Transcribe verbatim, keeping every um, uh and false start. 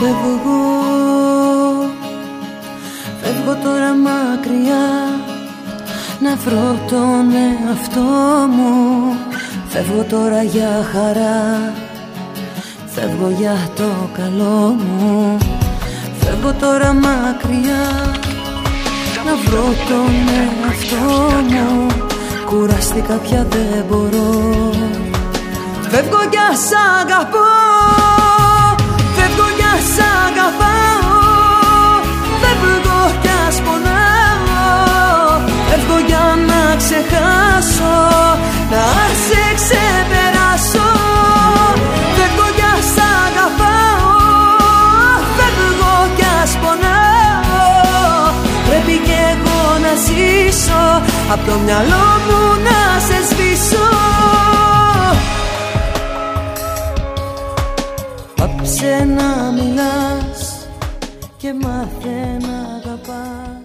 Φεύγω, φεύγω τώρα μακριά, να βρω τον εαυτό μου. Φεύγω τώρα για χαρά, φεύγω για το καλό μου. Φεύγω τώρα μακριά, να βρω τον εαυτό μου. Κουράστηκα πια, δεν μπορώ. Φεύγω για σ' αγαπώ, φεύγω για σ' αγαπάω. Φεύγω κι ας πονάω, φεύγω για να ξεχάσω, να σε ξεπεράσω. Φεύγω για σ' αγαπάω, φεύγω κι ας πονάω. Πρέπει κι εγώ να ζήσω, απ' το μυαλό μου να σε σβήσω. Πάψε να μιλάς και μάθε να αγαπάς.